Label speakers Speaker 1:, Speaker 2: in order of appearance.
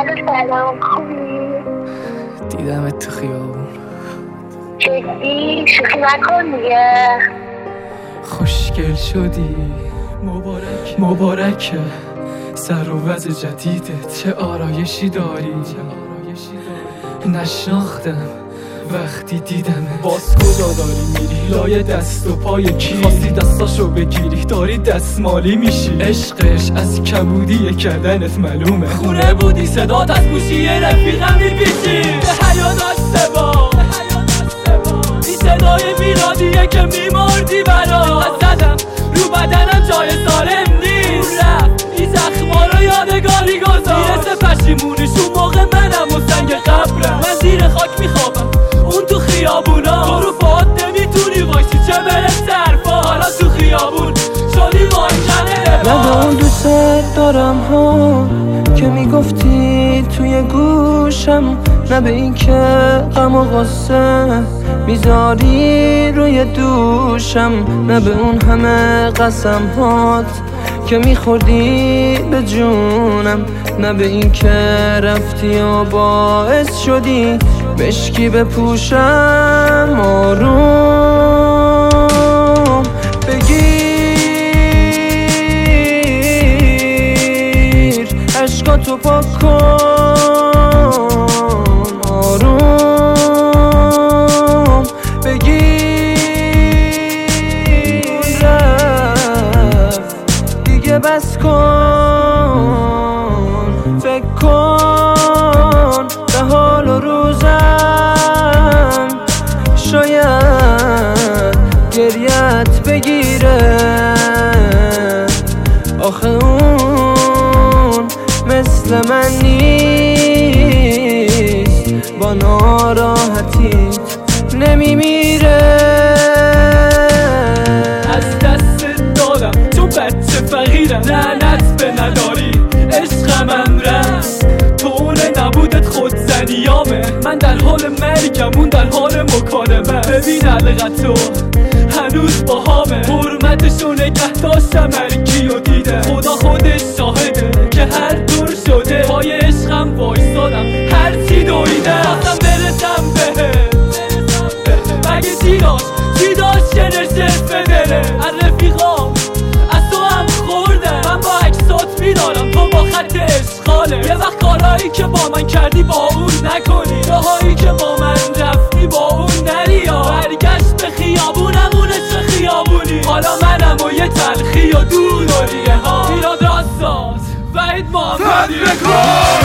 Speaker 1: سلام، خوبی؟
Speaker 2: دیدمت تو خیابون.
Speaker 1: جدی؟ شوخی نکن دیگه.
Speaker 2: خوشگل شدی، مبارکه سر و وضع جدیدت، چه آرایشی داری. نشناختم وقتی دیدمه. باز کجا داری میری؟ لای دست و پای کی؟ خواستی دستاشو بگیری داری دستمالی میشی. عشقش از کبودی کردنت معلومه. خونه بودی صدات از گوشی رفیقم میپیچی. به حیا داشته با این صدای میرادیه که میمردی برا. زدم رو بدنم جای سالم نیست. رفت این زخما رو یادگاری گذار. میرسه پشیمونش اون موقع منم و سنگ قبرم. من زیر خاک میخوابم اون تو خیابونا. تو رو فاد نمیتونی وایسی چه برسه حرفا. حالا تو خیابون شدی وایکنه.
Speaker 3: نه به اون دوست دارم ها که میگفتی توی گوشم، نه به این که غم و غصه میذاری روی دوشم، نه به اون همه قسم هات که میخوردی به جونم، نه به این که رفتی و باعث شدی مشکی بپوشم. آروم بگیر عشقاتو پاک کن. آروم بگیر رفت دیگه بس کن. فکر کن به حال و روزم، شاید گریت بگیره. آخه اون مثل من نیست، با ناراحتیت نمیمیره.
Speaker 2: از دست دادم چون بچه فقیرم، لعنت به نداری عشقمم رفت. تو اون نبودت خودزنیامه. من در حال مرگم اون در حال مکالمه. ببین علقت تو هنوز با همه. حرمتشو نگه داشتم هرکی و دیده. خدا خودش شاهده که هر دور شده پای عشقم وایستادم هرچی دویده. خواستم برسم بهت مگه چی داشت که نشست به دله. از رفیقام از تو هم خوردم. من با عکسات میدارم تو با خط اشغاله. یه وقت کارهایی که با من کردی با اون نکنی، راهایی که با من رفتی با اون نری. برگشت به خیابونم اونش به خیابونی. حالا منم و یه تلخی و دور داریه ها. ایراد راستاد و محمدی